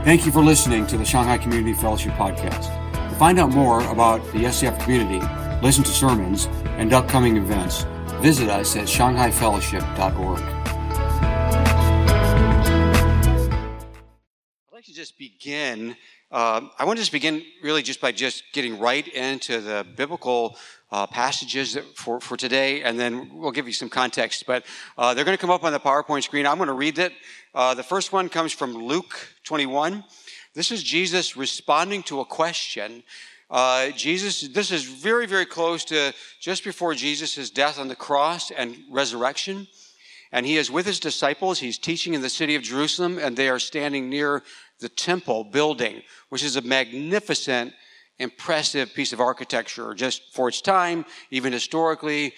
Thank you for listening to the Shanghai Community Fellowship Podcast. To find out more about the SCF community, listen to sermons, and upcoming events, visit us at shanghaifellowship.org. I'd like to just begin. I want to just begin really just by just getting right into the biblical passages for today, and then we'll give you some context. But they're going to come up on the PowerPoint screen. I'm going to read it. The first one comes from Luke 21. This is Jesus responding to a question. This is very, very close to just before Jesus' death on the cross and resurrection. And he is with his disciples. He's teaching in the city of Jerusalem, and they are standing near the temple building, which is a magnificent, impressive piece of architecture just for its time, even historically,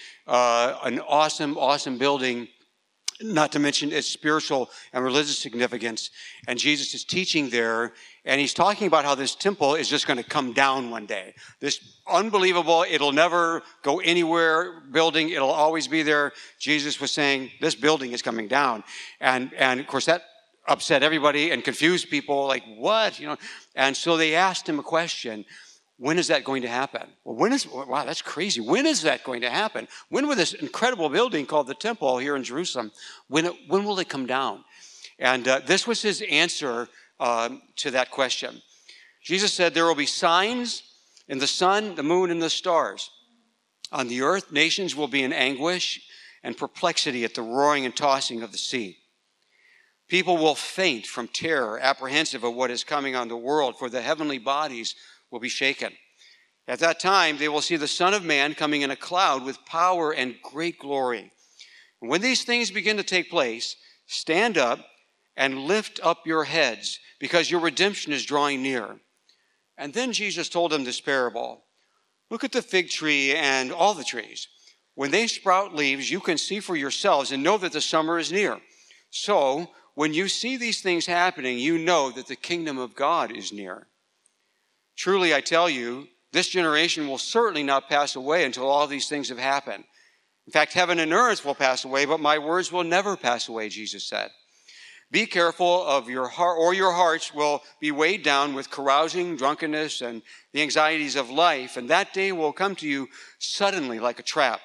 an awesome, awesome building, not to mention its spiritual and religious significance. And Jesus is teaching there, and he's talking about how this temple is just going to come down one day. This unbelievable, it'll never go anywhere building, it'll always be there. Jesus was saying, this building is coming down. And of course, that upset everybody and confused people, like, what? And so they asked him a question. When is that going to happen? Well, wow, that's crazy. When is that going to happen? When will this incredible building called the temple here in Jerusalem, when will it come down? And this was his answer to that question. Jesus said, there will be signs in the sun, the moon, and the stars. On the earth, nations will be in anguish and perplexity at the roaring and tossing of the sea. People will faint from terror, apprehensive of what is coming on the world, for the heavenly bodies will be shaken. At that time, they will see the Son of Man coming in a cloud with power and great glory. And when these things begin to take place, stand up and lift up your heads, because your redemption is drawing near. And then Jesus told them this parable. Look at the fig tree and all the trees. When they sprout leaves, you can see for yourselves and know that the summer is near. So, when you see these things happening, you know that the kingdom of God is near. Truly, I tell you, this generation will certainly not pass away until all these things have happened. In fact, heaven and earth will pass away, but my words will never pass away, Jesus said. Be careful of your heart, or your hearts will be weighed down with carousing, drunkenness, and the anxieties of life, and that day will come to you suddenly like a trap.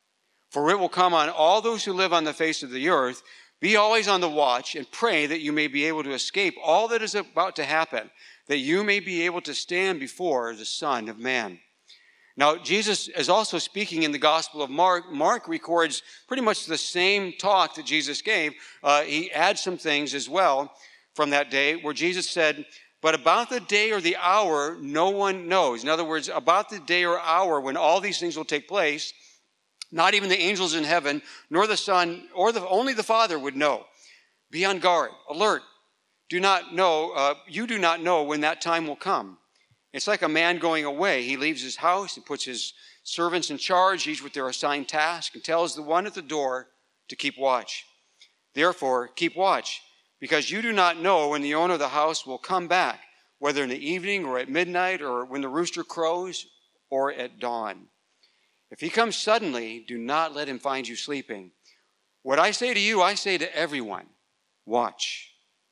For it will come on all those who live on the face of the earth. Be always on the watch and pray that you may be able to escape all that is about to happen, that you may be able to stand before the Son of Man. Now, Jesus is also speaking in the Gospel of Mark. Mark records pretty much the same talk that Jesus gave. He adds some things as well from that day where Jesus said, but about the day or the hour, no one knows. In other words, about the day or hour when all these things will take place, not even the angels in heaven, nor the Son, or only the Father would know. Be on guard, alert. You do not know when that time will come. It's like a man going away. He leaves his house and puts his servants in charge, each with their assigned task, and tells the one at the door to keep watch. Therefore, keep watch, because you do not know when the owner of the house will come back, whether in the evening or at midnight or when the rooster crows or at dawn. If he comes suddenly, do not let him find you sleeping. What I say to you, I say to everyone, watch.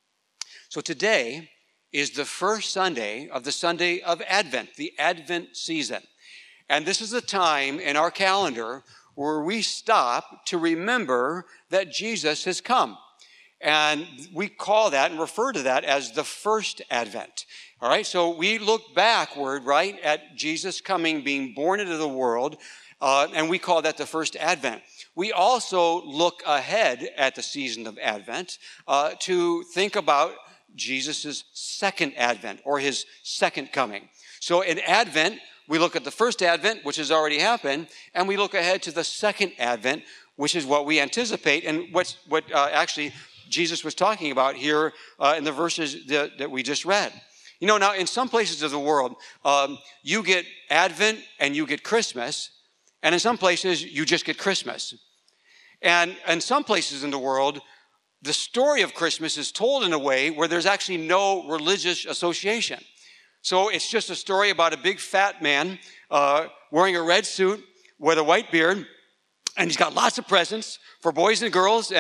So today is the first Sunday of the Sunday of Advent, the Advent season. And this is a time in our calendar where we stop to remember that Jesus has come. And we call that and refer to that as the first Advent. All right, so we look backward, right, at Jesus coming, being born into the world, and we call that the first Advent. We also look ahead at the season of Advent to think about Jesus' second advent, or his second coming. So in Advent, we look at the first Advent, which has already happened, and we look ahead to the second Advent, which is what we anticipate, and what actually Jesus was talking about here in the verses that we just read. Now in some places of the world, you get Advent and you get Christmas, and in some places you just get Christmas. And in some places in the world, the story of Christmas is told in a way where there's actually no religious association. So it's just a story about a big fat man wearing a red suit with a white beard, and he's got lots of presents for boys and girls, and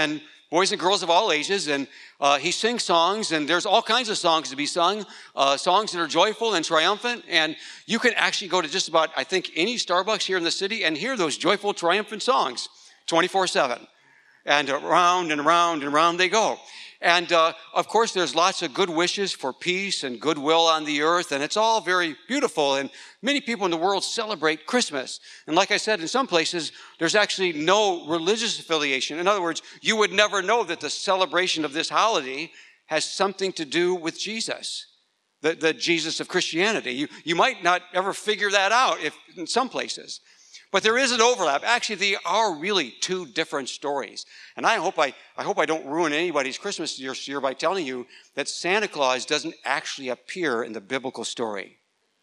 boys and girls of all ages, and he sings songs, and there's all kinds of songs to be sung, songs that are joyful and triumphant, and you can actually go to just about, I think, any Starbucks here in the city and hear those joyful, triumphant songs 24/7. And around and around and around they go. And of course, there's lots of good wishes for peace and goodwill on the earth, and it's all very beautiful. And many people in the world celebrate Christmas. And like I said, in some places, there's actually no religious affiliation. In other words, you would never know that the celebration of this holiday has something to do with Jesus, the Jesus of Christianity. You might not ever figure that out in some places. But there is an overlap. Actually, they are really two different stories. And I hope I don't ruin anybody's Christmas this year by telling you that Santa Claus doesn't actually appear in the biblical story.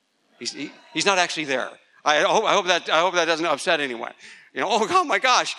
He's not actually there. I hope that doesn't upset anyone. Oh my gosh.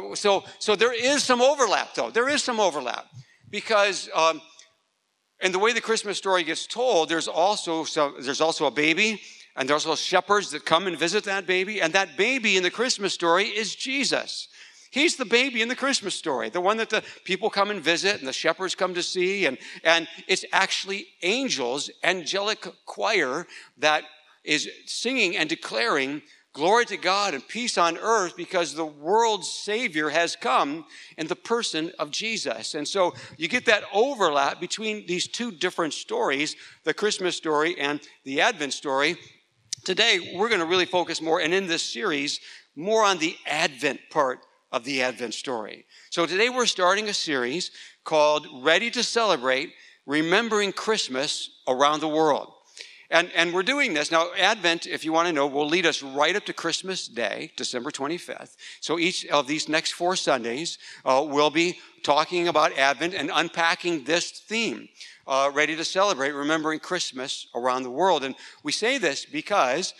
So there is some overlap, though. There is some overlap because in the way the Christmas story gets told, there's also a baby. And there's also shepherds that come and visit that baby. And that baby in the Christmas story is Jesus. He's the baby in the Christmas story, the one that the people come and visit and the shepherds come to see. And it's actually angels, angelic choir that is singing and declaring glory to God and peace on earth because the world's Savior has come in the person of Jesus. And so you get that overlap between these two different stories, the Christmas story and the Advent story. Today, we're going to really focus more, and in this series, more on the Advent part of the Advent story. So today we're starting a series called Ready to Celebrate, Remembering Christmas Around the World. And we're doing this. Now, Advent, if you want to know, will lead us right up to Christmas Day, December 25th. So each of these next 4 Sundays, we'll be talking about Advent and unpacking this theme. Ready to celebrate, remembering Christmas around the world. And we say this because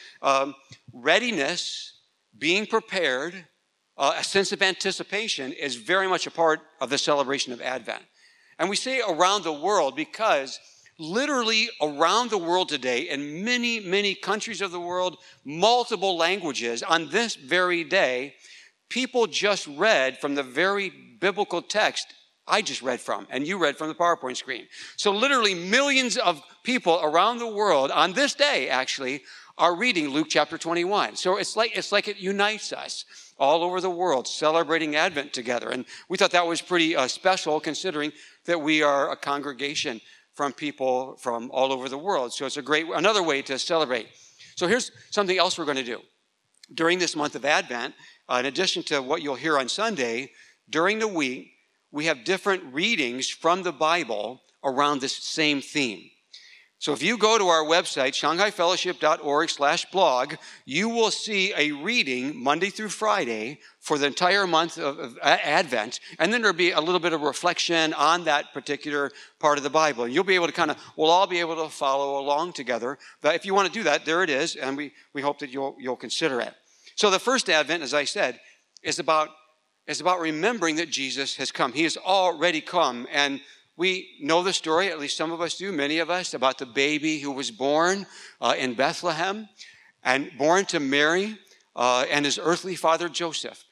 readiness, being prepared, a sense of anticipation is very much a part of the celebration of Advent. And we say around the world because literally around the world today, in many, many countries of the world, multiple languages, on this very day, people just read from the very biblical text I just read from, and you read from the PowerPoint screen. So literally millions of people around the world on this day, actually, are reading Luke chapter 21. So it's like it unites us all over the world, celebrating Advent together. And we thought that was pretty special, considering that we are a congregation from people from all over the world. So it's another way to celebrate. So here's something else we're going to do. During this month of Advent, in addition to what you'll hear on Sunday, during the week, we have different readings from the Bible around this same theme. So if you go to our website, shanghaifellowship.org/blog, you will see a reading Monday through Friday for the entire month of Advent. And then there'll be a little bit of reflection on that particular part of the Bible. And you'll be able to we'll all be able to follow along together. But if you want to do that, there it is. And we hope that you'll consider it. So the first Advent, as I said, is about remembering that Jesus has come. He has already come. And we know the story, at least some of us do, many of us, about the baby who was born in Bethlehem and born to Mary and his earthly father, Joseph.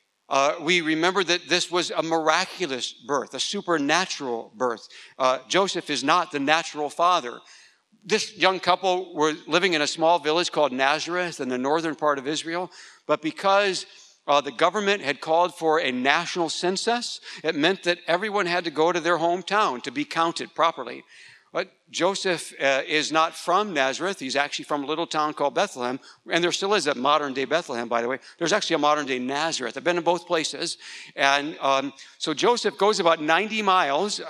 We remember that this was a miraculous birth, a supernatural birth. Joseph is not the natural father. This young couple were living in a small village called Nazareth in the northern part of Israel, but because the government had called for a national census, it meant that everyone had to go to their hometown to be counted properly. But Joseph is not from Nazareth. He's actually from a little town called Bethlehem. And there still is a modern-day Bethlehem, by the way. There's actually a modern-day Nazareth. I've been in both places. And so Joseph goes about 90 miles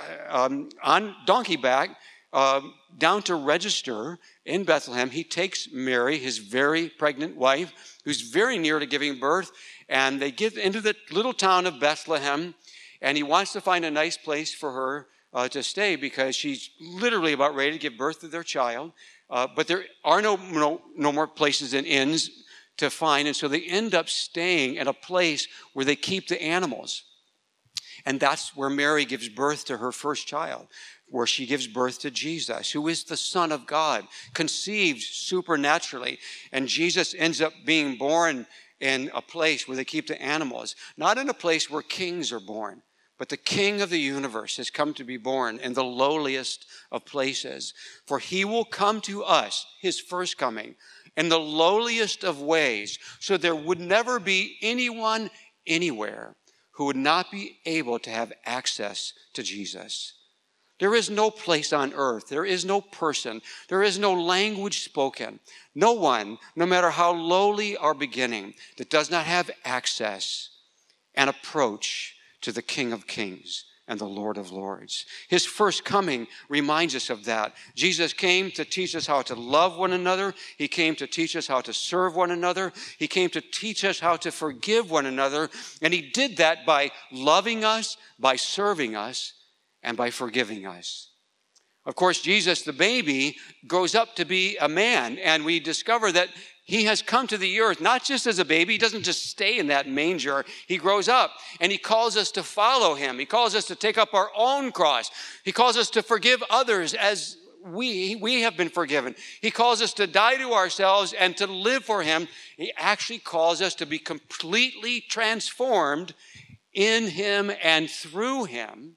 on donkey back down to register in Bethlehem. He takes Mary, his very pregnant wife, who's very near to giving birth, and they get into the little town of Bethlehem, and he wants to find a nice place for her to stay because she's literally about ready to give birth to their child. But there are no more places in inns to find, and so they end up staying at a place where they keep the animals. And that's where Mary gives birth to her first child, where she gives birth to Jesus, who is the Son of God, conceived supernaturally. And Jesus ends up being born in a place where they keep the animals, not in a place where kings are born, But the King of the universe has come to be born in the lowliest of places. For he will come to us, his first coming, in the lowliest of ways. So there would never be anyone anywhere who would not be able to have access to Jesus. There is no place on earth, there is no person, there is no language spoken, no one, no matter how lowly our beginning, that does not have access and approach to the King of Kings and the Lord of Lords. His first coming reminds us of that. Jesus came to teach us how to love one another. He came to teach us how to serve one another. He came to teach us how to forgive one another. And he did that by loving us, by serving us, and by forgiving us. Of course, Jesus, the baby, grows up to be a man, and we discover that he has come to the earth not just as a baby. He doesn't just stay in that manger. He grows up, and he calls us to follow him. He calls us to take up our own cross. He calls us to forgive others as we have been forgiven. He calls us to die to ourselves and to live for him. He actually calls us to be completely transformed in him and through him.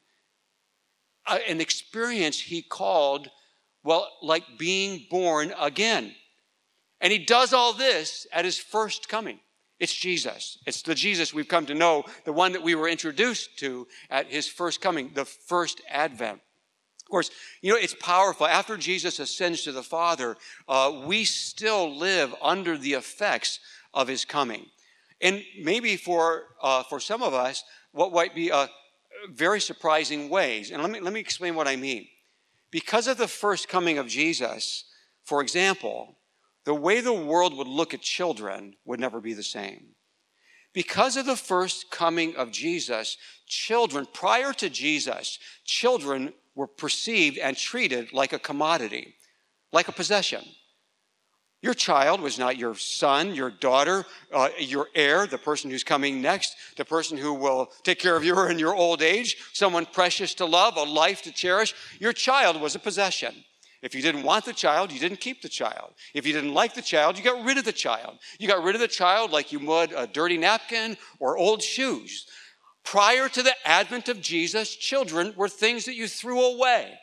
An experience he called, well, like being born again. And he does all this at his first coming. It's Jesus. It's the Jesus we've come to know, the one that we were introduced to at his first coming, the first advent. Of course, it's powerful. After Jesus ascends to the Father, we still live under the effects of his coming. And maybe for some of us, what might be very surprising ways. And let me explain what I mean. Because of the first coming of Jesus, for example, the way the world would look at children would never be the same. Because of the first coming of Jesus, prior to Jesus, children were perceived and treated like a commodity, like a possession. Your child was not your son, your daughter, your heir, the person who's coming next, the person who will take care of you in your old age, someone precious to love, a life to cherish. Your child was a possession. If you didn't want the child, you didn't keep the child. If you didn't like the child, you got rid of the child. You got rid of the child like you would a dirty napkin or old shoes. Prior to the advent of Jesus, children were things that you threw away.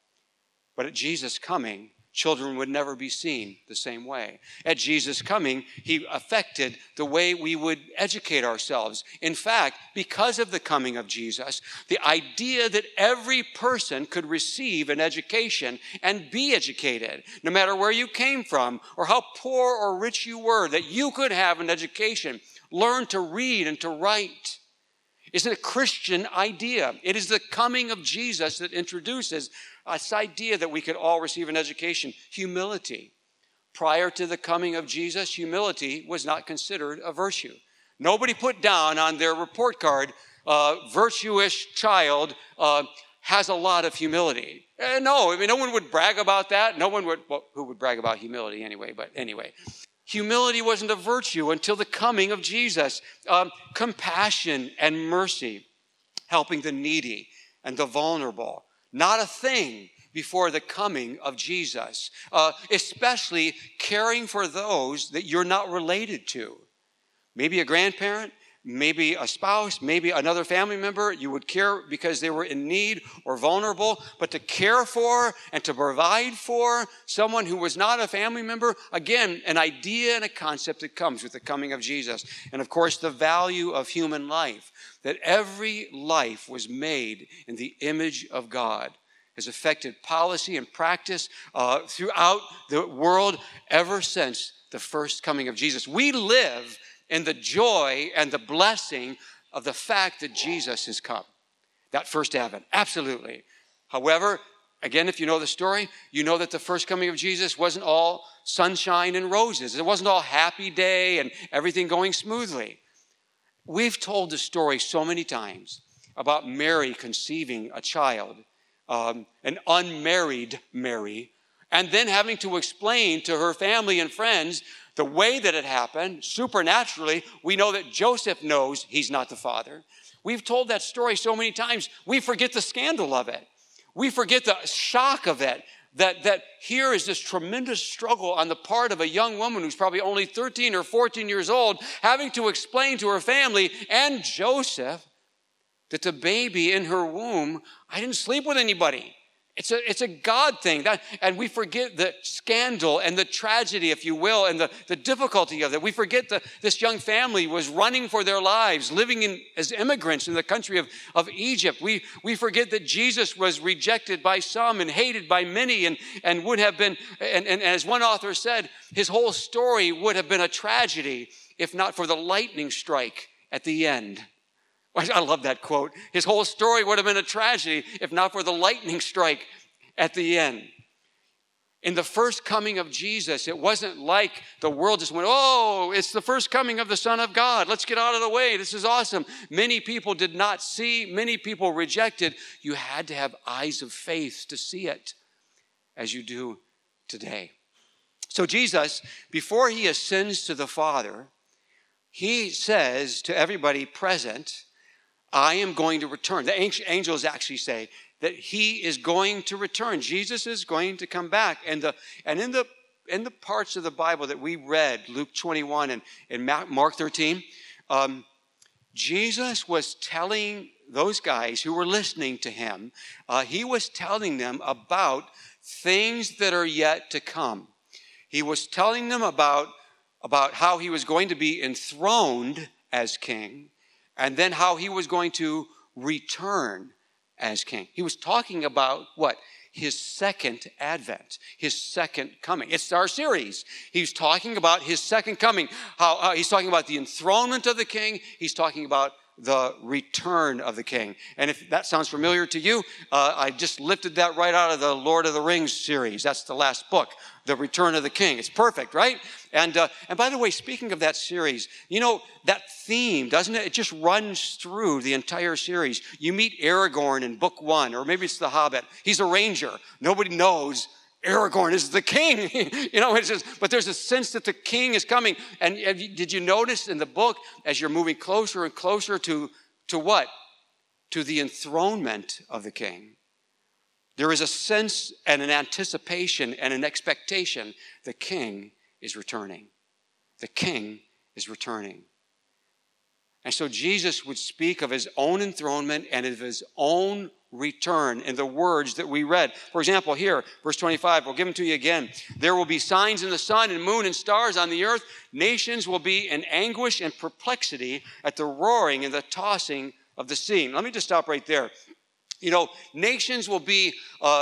But at Jesus' coming, children would never be seen the same way. At Jesus' coming, he affected the way we would educate ourselves. In fact, because of the coming of Jesus, the idea that every person could receive an education and be educated, no matter where you came from or how poor or rich you were, that you could have an education, learn to read and to write, is a Christian idea. It is the coming of Jesus that introduces this idea that we could all receive an education. Humility. Prior to the coming of Jesus, humility was not considered a virtue. Nobody put down on their report card, virtuous child has a lot of humility. No one would brag about that. Who would brag about humility anyway? But anyway, humility wasn't a virtue until the coming of Jesus. Compassion and mercy, helping the needy and the vulnerable. Not a thing before the coming of Jesus, especially caring for those that you're not related to. Maybe a grandparent, maybe a spouse, maybe another family member. You would care because they were in need or vulnerable, but to care for and to provide for someone who was not a family member, again, an idea and a concept that comes with the coming of Jesus. And of course, the value of human life, that every life was made in the image of God, has affected policy and practice throughout the world ever since the first coming of Jesus. We live in the joy and the blessing of the fact that Jesus has come. That first advent, absolutely. However, again, if you know the story, you know that the first coming of Jesus wasn't all sunshine and roses. It wasn't all happy day and everything going smoothly. We've told the story so many times about Mary conceiving a child, an unmarried Mary, and then having to explain to her family and friends the way that it happened. Supernaturally, we know that Joseph knows he's not the father. We've told that story so many times, we forget the scandal of it. We forget the shock of it. That here is this tremendous struggle on the part of a young woman who's probably only 13 or 14 years old, having to explain to her family and Joseph that the baby in her womb, I didn't sleep with anybody. It's a God thing. And we forget the scandal and the tragedy, if you will, and the difficulty of it. We forget that this young family was running for their lives, living as immigrants in the country of Egypt. We forget that Jesus was rejected by some and hated by many and would have been, and as one author said, his whole story would have been a tragedy if not for the lightning strike at the end. I love that quote. His whole story would have been a tragedy if not for the lightning strike at the end. In the first coming of Jesus, it wasn't like the world just went, oh, it's the first coming of the Son of God. Let's get out of the way. This is awesome. Many people did not see. Many people rejected. You had to have eyes of faith to see it as you do today. So Jesus, before he ascends to the Father, he says to everybody present, I am going to return. The angels actually say that he is going to return. Jesus is going to come back. And in the parts of the Bible that we read, Luke 21 and Mark 13, Jesus was telling those guys who were listening to him, he was telling them about things that are yet to come. He was telling them about how he was going to be enthroned as king, and then how he was going to return as king. He was talking about what? His second advent, his second coming. It's our series. He's talking about his second coming. How he's talking about the enthronement of the king. He's talking about the return of the king. And if that sounds familiar to you, I just lifted that right out of the Lord of the Rings series. That's the last book, The Return of the King. It's perfect, right? And by the way, speaking of that series, you know, that theme, doesn't it? It just runs through the entire series. You meet Aragorn in book 1, or maybe it's The Hobbit. He's a ranger. Nobody knows Aragorn is the king. You know, it's just, but there's a sense that the king is coming. And did you notice in the book, as you're moving closer and closer to what? To the enthronement of the king. There is a sense and an anticipation and an expectation. The king is returning. The king is returning. And so Jesus would speak of his own enthronement and of his own return in the words that we read. For example, here, verse 25, we'll give them to you again. There will be signs in the sun and moon and stars on the earth. Nations will be in anguish and perplexity at the roaring and the tossing of the sea. Let me just stop right there. You know, nations will be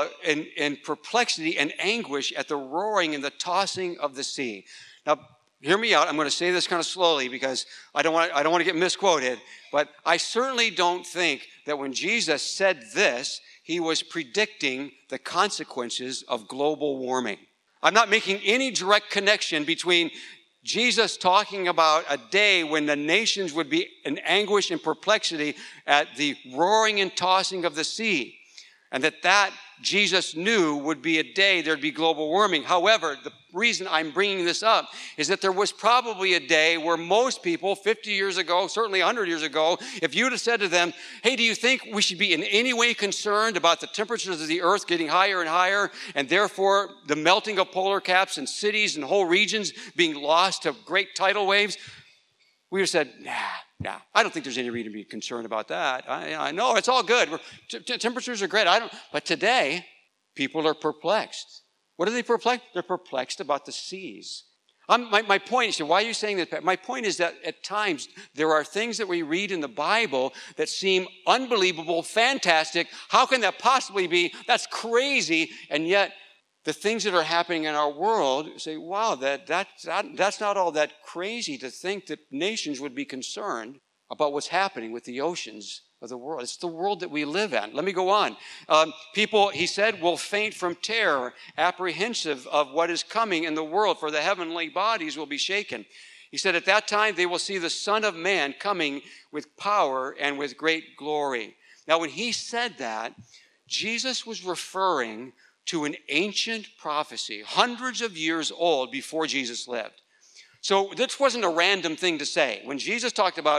in perplexity and anguish at the roaring and the tossing of the sea. Now, hear me out. I'm going to say this kind of slowly because I don't want to get misquoted. But I certainly don't think that when Jesus said this, he was predicting the consequences of global warming. I'm not making any direct connection between Jesus talking about a day when the nations would be in anguish and perplexity at the roaring and tossing of the sea, and that Jesus knew would be a day there'd be global warming. However, the reason I'm bringing this up is that there was probably a day where most people 50 years ago, certainly 100 years ago, if you'd have said to them, hey, do you think we should be in any way concerned about the temperatures of the earth getting higher and higher, and therefore the melting of polar caps and cities and whole regions being lost to great tidal waves? We would have said, nah, I don't think there's any reason to be concerned about that. I know, it's all good. Temperatures are great. But today, people are perplexed. What are they perplexed? They're perplexed about the seas. My point is, why are you saying that? My point is that at times, there are things that we read in the Bible that seem unbelievable, fantastic. How can that possibly be? That's crazy. And yet, the things that are happening in our world, say, wow, that's not all that crazy to think that nations would be concerned about what's happening with the oceans of the world. It's the world that we live in. Let me go on. People, he said, will faint from terror, apprehensive of what is coming in the world, for the heavenly bodies will be shaken. He said, at that time they will see the Son of Man coming with power and with great glory. Now, when he said that, Jesus was referring to an ancient prophecy, hundreds of years old before Jesus lived. So this wasn't a random thing to say. When Jesus talked about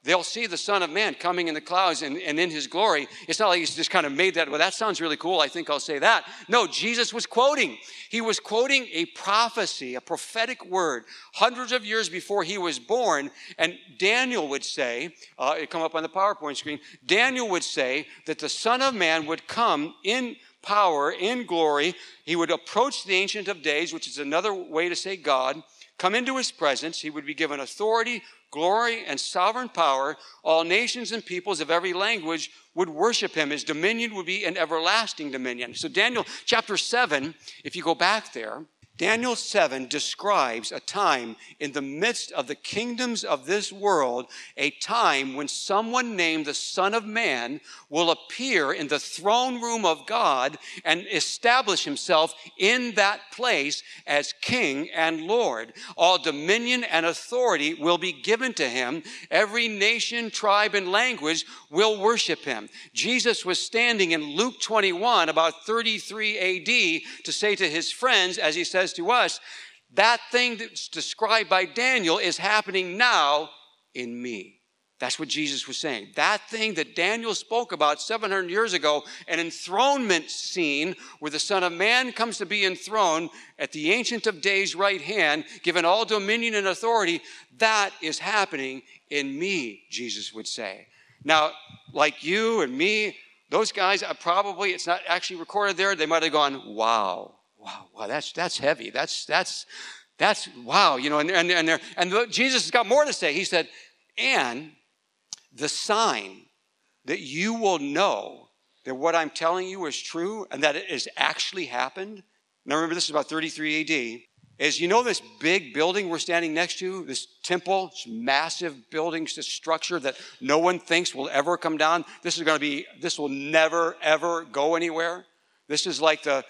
they'll see the Son of Man coming in the clouds and in his glory. It's not like he's just kind of made that, well, that sounds really cool, I think I'll say that. No, Jesus was quoting. He was quoting a prophecy, a prophetic word, hundreds of years before he was born. And Daniel would say, it come up on the PowerPoint screen, Daniel would say that the Son of Man would come in power, in glory. He would approach the Ancient of Days, which is another way to say God, come into his presence. He would be given authority, glory, and sovereign power. All nations and peoples of every language would worship him. His dominion would be an everlasting dominion. So Daniel chapter 7, if you go back there, Daniel 7 describes a time in the midst of the kingdoms of this world, a time when someone named the Son of Man will appear in the throne room of God and establish himself in that place as King and Lord. All dominion and authority will be given to him. Every nation, tribe, and language will worship him. Jesus was standing in Luke 21, about 33 AD, to say to his friends, as he says to us, that thing that's described by Daniel is happening now in me. That's what Jesus was saying. That thing that Daniel spoke about 700 years ago, an enthronement scene where the Son of Man comes to be enthroned at the Ancient of Days' right hand, given all dominion and authority, that is happening in me, Jesus would say. Now, like you and me, those guys, probably, it's not actually recorded there, they might have gone, wow, that's heavy. That's wow, you know, and Jesus has got more to say. He said, and the sign that you will know that what I'm telling you is true and that it has actually happened. Now remember, this is about 33 AD. Is, you know, this big building we're standing next to, this temple, this massive building, this structure that no one thinks will ever come down. This will never, ever go anywhere. This is like the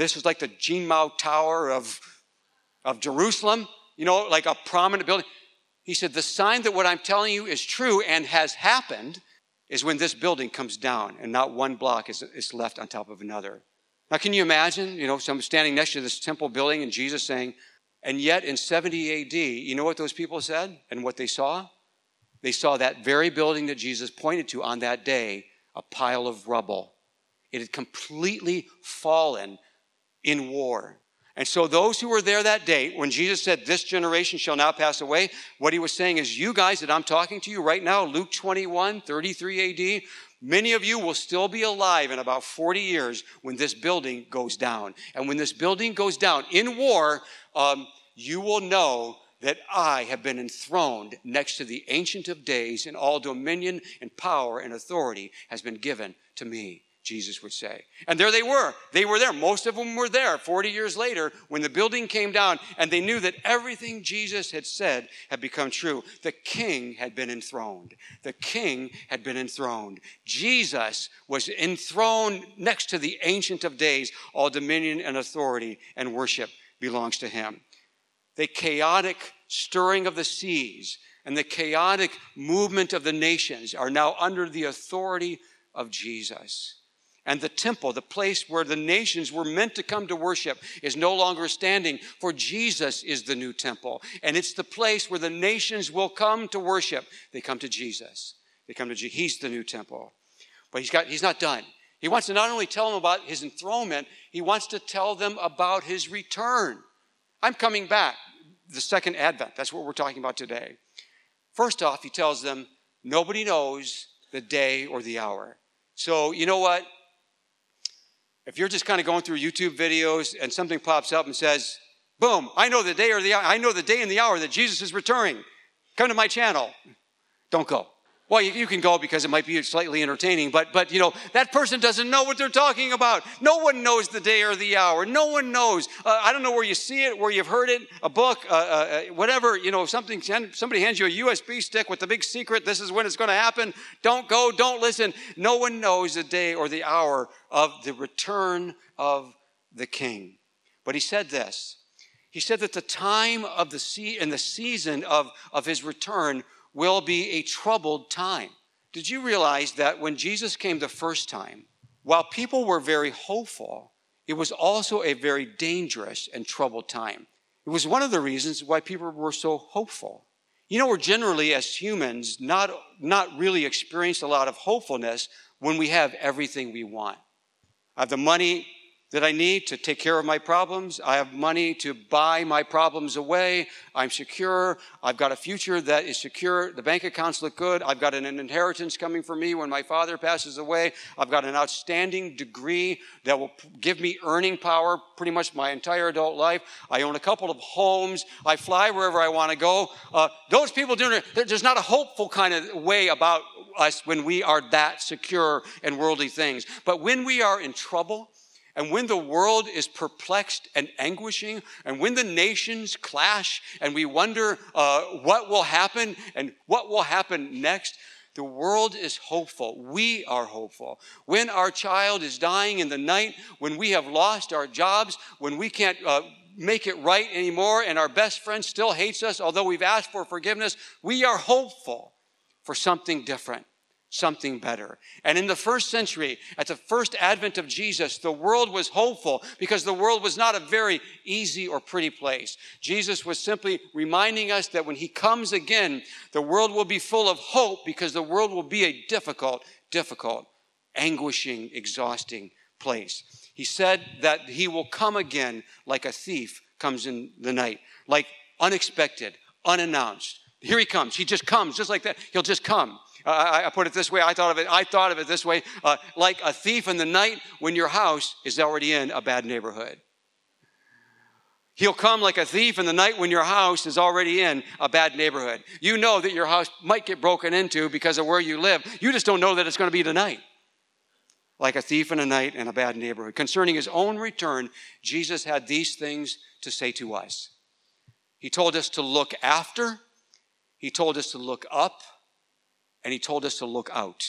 Jinmao Tower of Jerusalem, you know, like a prominent building. He said, the sign that what I'm telling you is true and has happened is when this building comes down and not one block is left on top of another. Now, can you imagine, you know, someone standing next to this temple building and Jesus saying, and yet in 70 AD, you know what those people said and what they saw? They saw that very building that Jesus pointed to on that day, a pile of rubble. It had completely fallen in war. And so those who were there that day, when Jesus said, this generation shall not pass away, what he was saying is, you guys that I'm talking to you right now, Luke 21, 33 AD, many of you will still be alive in about 40 years when this building goes down. And when this building goes down in war, you will know that I have been enthroned next to the Ancient of Days, and all dominion and power and authority has been given to me, Jesus would say. And there they were. They were there. Most of them were there 40 years later when the building came down, and they knew that everything Jesus had said had become true. The king had been enthroned. The king had been enthroned. Jesus was enthroned next to the Ancient of Days. All dominion and authority and worship belongs to him. The chaotic stirring of the seas and the chaotic movement of the nations are now under the authority of Jesus. And the temple, the place where the nations were meant to come to worship, is no longer standing, for Jesus is the new temple. And it's the place where the nations will come to worship. They come to Jesus. They come to Jesus. He's the new temple. But he's not done. He wants to not only tell them about his enthronement, he wants to tell them about his return. I'm coming back. The second advent. That's what we're talking about today. First off, he tells them, nobody knows the day or the hour. So, you know what? If you're just kind of going through YouTube videos and something pops up and says, boom, I know the day or the hour, I know the day and the hour that Jesus is returning. Come to my channel. Don't go. Well, you can go because it might be slightly entertaining, but you know, that person doesn't know what they're talking about. No one knows the day or the hour. No one knows. I don't know where you see it, where you've heard it, a book, whatever, you know, somebody hands you a USB stick with the big secret, this is when it's going to happen. Don't go, don't listen. No one knows the day or the hour of the return of the King. But he said this. He said that the time of the season of his return will be a troubled time. Did you realize that when Jesus came the first time, while people were very hopeful, it was also a very dangerous and troubled time. It was one of the reasons why people were so hopeful. You know, we're generally, as humans, not really experience a lot of hopefulness when we have everything we want. I have the money that I need to take care of my problems. I have money to buy my problems away. I'm secure. I've got a future that is secure. The bank accounts look good. I've got an inheritance coming for me when my father passes away. I've got an outstanding degree that will give me earning power pretty much my entire adult life. I own a couple of homes. I fly wherever I want to go. Those people there's not a hopeful kind of way about us when we are that secure in worldly things. But when we are in trouble, and when the world is perplexed and anguishing, and when the nations clash, and we wonder what will happen and what will happen next, the world is hopeful. We are hopeful. When our child is dying in the night, when we have lost our jobs, when we can't make it right anymore, and our best friend still hates us, although we've asked for forgiveness, we are hopeful for something different. Something better. And in the first century, at the first advent of Jesus, the world was hopeful because the world was not a very easy or pretty place. Jesus was simply reminding us that when he comes again, the world will be full of hope because the world will be a difficult, anguishing, exhausting place. He said that he will come again like a thief comes in the night, like unexpected, unannounced. Here he comes. He just comes, just like that. He'll just come. I put it this way. I thought of it this way, like a thief in the night when your house is already in a bad neighborhood. He'll come like a thief in the night when your house is already in a bad neighborhood. You know that your house might get broken into because of where you live. You just don't know that it's going to be tonight. Like a thief in the night in a bad neighborhood. Concerning his own return, Jesus had these things to say to us. He told us to look after. He told us to look up. And he told us to look out.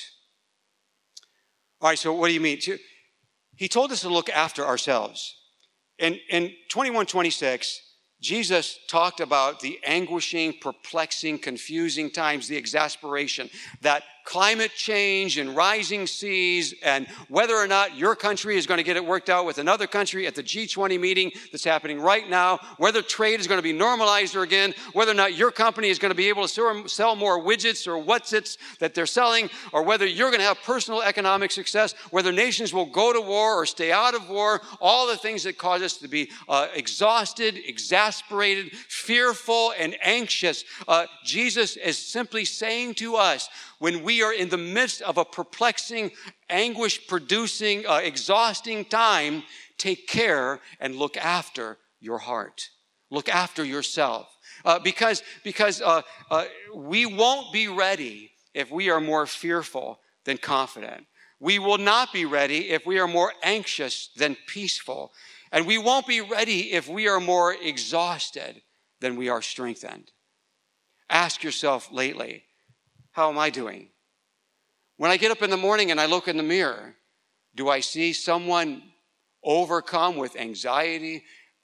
All right, so what do you mean? He told us to look after ourselves. In 21:26, Jesus talked about the anguishing, perplexing, confusing times, the exasperation, that climate change and rising seas and whether or not your country is going to get it worked out with another country at the G20 meeting that's happening right now, whether trade is going to be normalized again, whether or not your company is going to be able to sell more widgets or what's-its that they're selling, or whether you're going to have personal economic success, whether nations will go to war or stay out of war, all the things that cause us to be exhausted, exasperated, fearful, and anxious. Jesus is simply saying to us, when we are in the midst of a perplexing, anguish-producing, exhausting time, take care and look after your heart. Look after yourself. Because we won't be ready if we are more fearful than confident. We will not be ready if we are more anxious than peaceful. And we won't be ready if we are more exhausted than we are strengthened. Ask yourself lately, how am I doing? When I get up in the morning and I look in the mirror, do I see someone overcome with anxiety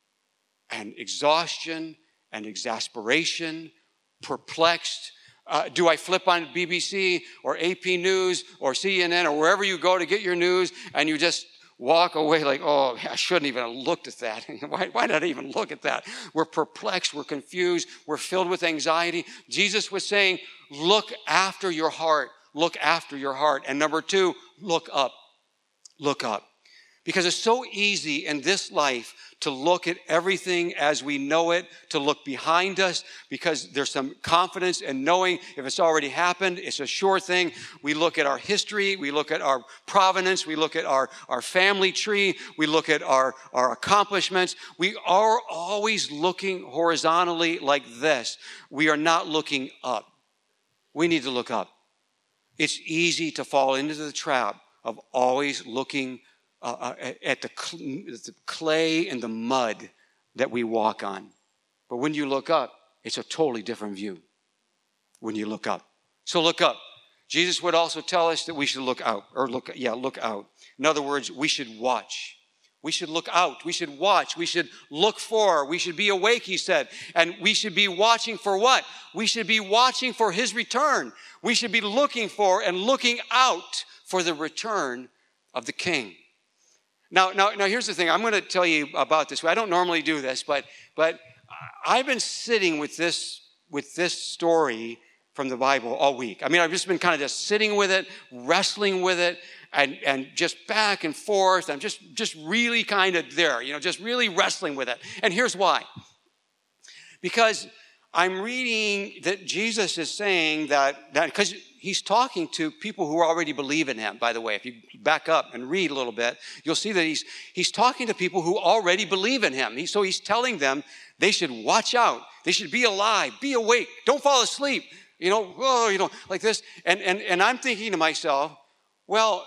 and exhaustion and exasperation, perplexed? Do I flip on BBC or AP News or CNN or wherever you go to get your news and you just walk away like, oh, I shouldn't even have looked at that. Why did I even look at that? We're perplexed. We're confused. We're filled with anxiety. Jesus was saying, look after your heart. Look after your heart. And number two, look up. Look up. Because it's so easy in this life to look at everything as we know it, to look behind us, because there's some confidence in knowing if it's already happened, it's a sure thing. We look at our history, we look at our provenance, we look at our family tree, we look at our accomplishments. We are always looking horizontally like this. We are not looking up. We need to look up. It's easy to fall into the trap of always looking at the clay and the mud that we walk on. But when you look up, it's a totally different view when you look up. So look up. Jesus would also tell us that we should look out, look out. In other words, we should watch. We should look out. We should watch. We should look for. We should be awake, he said. And we should be watching for what? We should be watching for his return. We should be looking for and looking out for the return of the King. Now, here's the thing. I'm going to tell you about this. I don't normally do this, but I've been sitting with this with this story from the Bible all week. I mean, I've just been kind of just sitting with it, wrestling with it, and just back and forth. I'm just really kind of there, just really wrestling with it. And here's why. Because I'm reading that Jesus is saying that because he's talking to people who already believe in him, by the way. If you back up and read a little bit, you'll see that he's talking to people who already believe in him. So he's telling them they should watch out. They should be alive, be awake, don't fall asleep, like this. And I'm thinking to myself, well,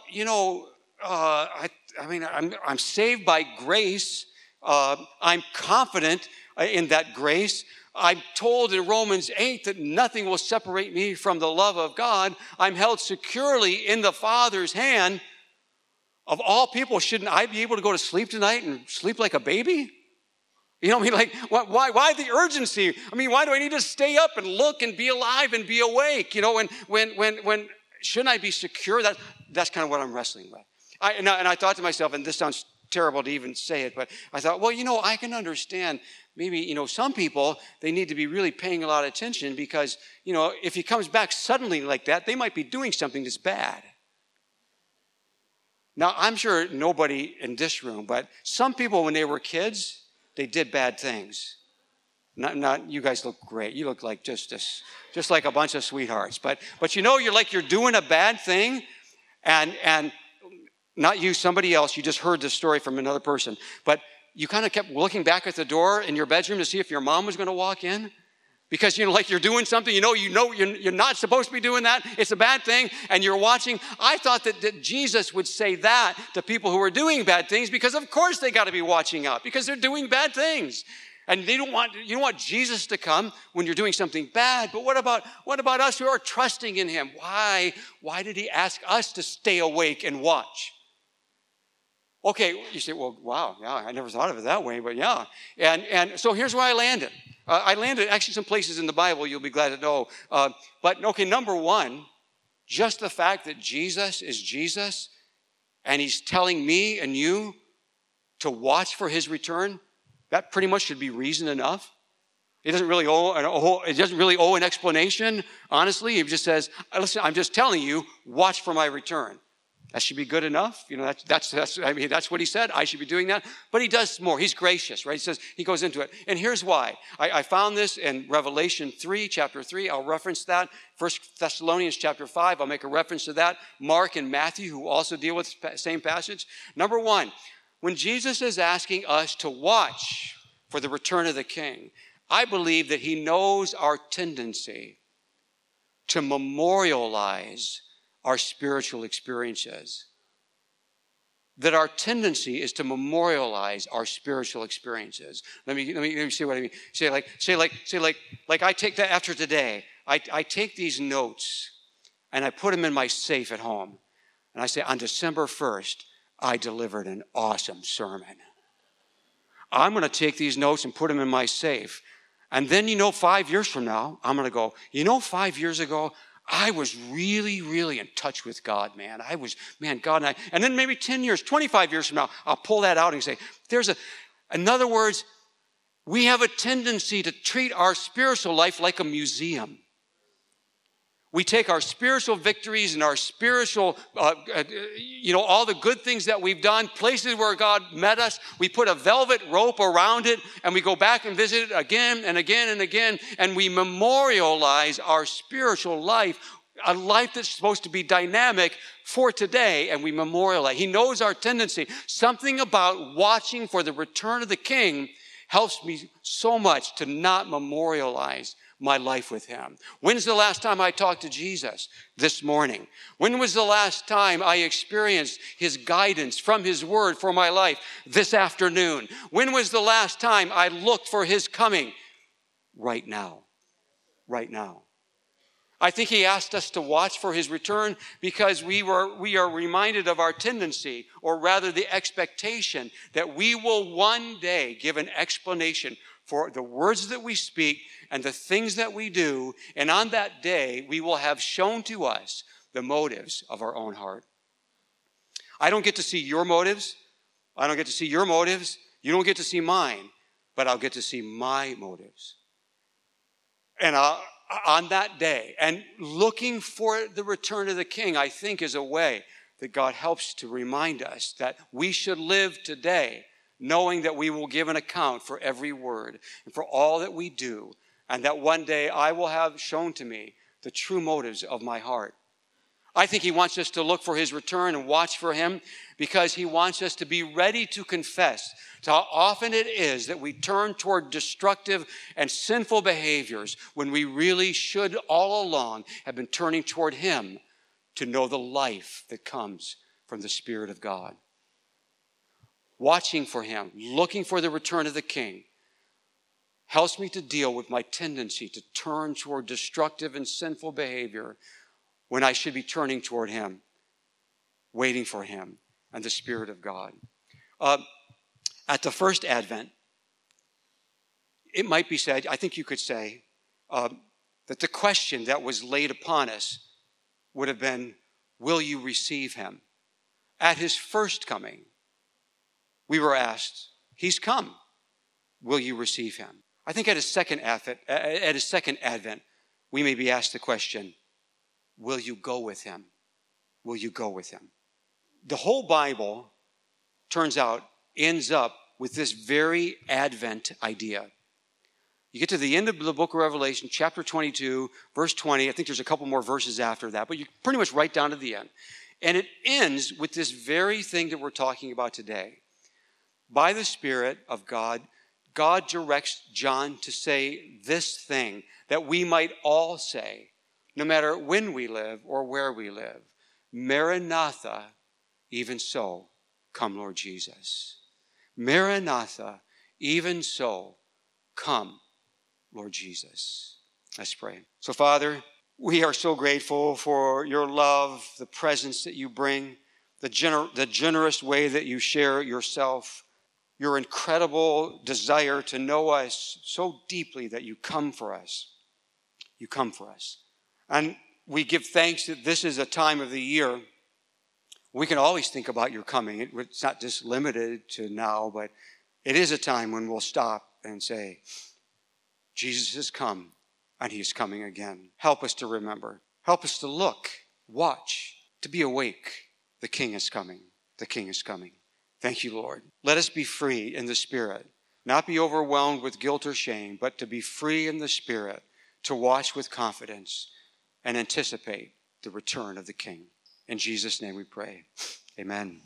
I'm saved by grace. I'm confident in that grace. I'm told in Romans 8 that nothing will separate me from the love of God. I'm held securely in the Father's hand. Of all people, shouldn't I be able to go to sleep tonight and sleep like a baby? Why the urgency? Why do I need to stay up and look and be alive and be awake? When shouldn't I be secure? That's kind of what I'm wrestling with. And I thought to myself, and this sounds terrible to even say it, but I thought, well, I can understand maybe, some people, they need to be really paying a lot of attention because, if he comes back suddenly like that, they might be doing something that's bad. Now, I'm sure nobody in this room, but some people when they were kids, they did bad things. Not you guys look great. You look like just like a bunch of sweethearts. But you're doing a bad thing and not you, somebody else. You just heard this story from another person. But you kind of kept looking back at the door in your bedroom to see if your mom was going to walk in. Because, you're doing something, you're not supposed to be doing that. It's a bad thing, and you're watching. I thought that Jesus would say that to people who are doing bad things because, of course, they got to be watching out because they're doing bad things. And you don't want Jesus to come when you're doing something bad. But what about us who are trusting in him? Why did he ask us to stay awake and watch? Okay, you say, well, wow, yeah, I never thought of it that way, but yeah. And so here's where I landed. I landed actually some places in the Bible you'll be glad to know. But okay, number one, just the fact that Jesus is Jesus and he's telling me and you to watch for his return, that pretty much should be reason enough. It doesn't really owe an explanation, honestly. It just says, listen, I'm just telling you, watch for my return. That should be good enough. That's what he said. I should be doing that. But he does more. He's gracious, right? He goes into it. And here's why. I found this in Revelation 3, chapter 3. I'll reference that. 1 Thessalonians chapter 5. I'll make a reference to that. Mark and Matthew, who also deal with the same passage. Number one, when Jesus is asking us to watch for the return of the King, I believe that he knows our tendency to memorialize our spiritual experiences. That our tendency is to memorialize our spiritual experiences. Let me see what I mean. Say like I take that after today. I take these notes and I put them in my safe at home. And I say, on December 1st, I delivered an awesome sermon. I'm going to take these notes and put them in my safe. And then, 5 years from now, I'm going to go, 5 years ago, I was really, really in touch with God, man. God and I. And then maybe 10 years, 25 years from now, I'll pull that out and say, in other words, we have a tendency to treat our spiritual life like a museum. We take our spiritual victories and our spiritual, all the good things that we've done, places where God met us. We put a velvet rope around it and we go back and visit it again and again and again. And we memorialize our spiritual life, a life that's supposed to be dynamic for today. And we memorialize. He knows our tendency. Something about watching for the return of the King helps me so much to not memorialize my life with him. When's the last time I talked to Jesus? This morning. When was the last time I experienced his guidance from his word for my life? This afternoon. When was the last time I looked for his coming? Right now. Right now. I think he asked us to watch for his return because we are reminded of our tendency, or rather the expectation, that we will one day give an explanation for the words that we speak and the things that we do. And on that day, we will have shown to us the motives of our own heart. I don't get to see your motives. I don't get to see your motives. You don't get to see mine, but I'll get to see my motives. And on that day, and looking for the return of the King, I think is a way that God helps to remind us that we should live today knowing that we will give an account for every word and for all that we do, and that one day I will have shown to me the true motives of my heart. I think he wants us to look for his return and watch for him because he wants us to be ready to confess to how often it is that we turn toward destructive and sinful behaviors when we really should all along have been turning toward him to know the life that comes from the Spirit of God. Watching for him, looking for the return of the King, helps me to deal with my tendency to turn toward destructive and sinful behavior when I should be turning toward him, waiting for him and the Spirit of God. At the first Advent, it might be said, I think you could say, that the question that was laid upon us would have been, will you receive him? At his first coming, we were asked, he's come. Will you receive him? I think at his second Advent, we may be asked the question, will you go with him? Will you go with him? The whole Bible, turns out, ends up with this very Advent idea. You get to the end of the book of Revelation, chapter 22, verse 20. I think there's a couple more verses after that, but you pretty much right down to the end. And it ends with this very thing that we're talking about today. By the Spirit of God, God directs John to say this thing that we might all say, no matter when we live or where we live. Maranatha, even so, come Lord Jesus. Maranatha, even so, come Lord Jesus. Let's pray. So Father, we are so grateful for your love, the presence that you bring, the generous way that you share yourself, your incredible desire to know us so deeply that you come for us. You come for us. And we give thanks that this is a time of the year we can always think about your coming. It's not just limited to now, but it is a time when we'll stop and say, Jesus has come and he is coming again. Help us to remember. Help us to look, watch, to be awake. The King is coming. The King is coming. Thank you, Lord. Let us be free in the Spirit, not be overwhelmed with guilt or shame, but to be free in the Spirit, to watch with confidence and anticipate the return of the King. In Jesus' name we pray. Amen.